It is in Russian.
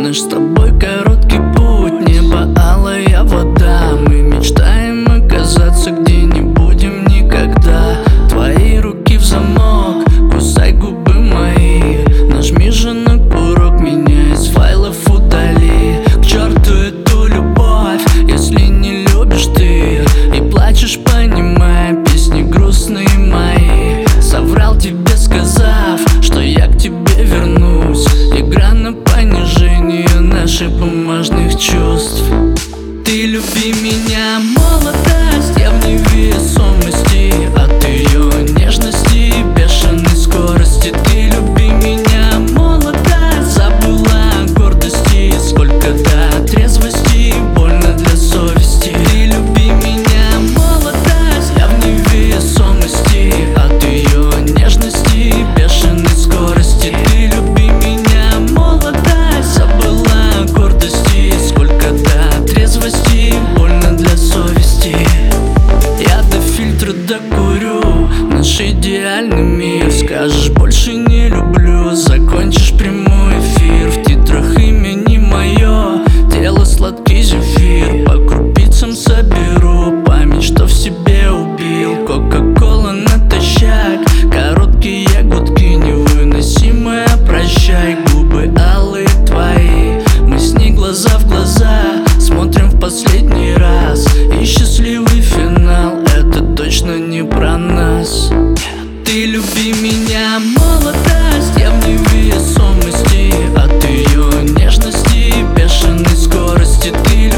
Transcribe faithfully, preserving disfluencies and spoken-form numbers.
Наш с тобой короткий путь, небо алая вода. Мы мечтаем оказаться где не будем никогда. Твои руки в замок, кусай губы мои. Нажми же на курок, меня из файлов удали. К черту эту любовь, если не любишь ты и плачешь, понимая песни грустные мои. Соврал тебе, сказав, что я к тебе вернусь. Игра на понижение наших бумажных чувств. Ты люби меня, молодость, я в невесомости от ее нежности и бешеной скорости. Ты люби меня, молодость, забыла о гордости. Сколько до трезвости, больно для совести. Ты люби меня, молодость, я в невесомости от ее нежности и бешеной скорости. Ты люби меня, молодость, забыла о гордости. Сколько до трезвости, больно для совести. Я до фильтра докурю наш идеальный мир. Скажешь, больше не люблю, закончишь прямой эфир. В титрах имя не мое, тело сладкий зефир. По крупицам соберу память, что в себе убил. Кока-кола натощак, короткие гудки невыносимые. Прощай, губы алые твои. Мы с ней глаза в глаза смотрим в последний раз. И счастливый финал, это точно не про нас. Ты люби меня, молодость, я в невесомости от ее нежности и бешеной скорости. Ты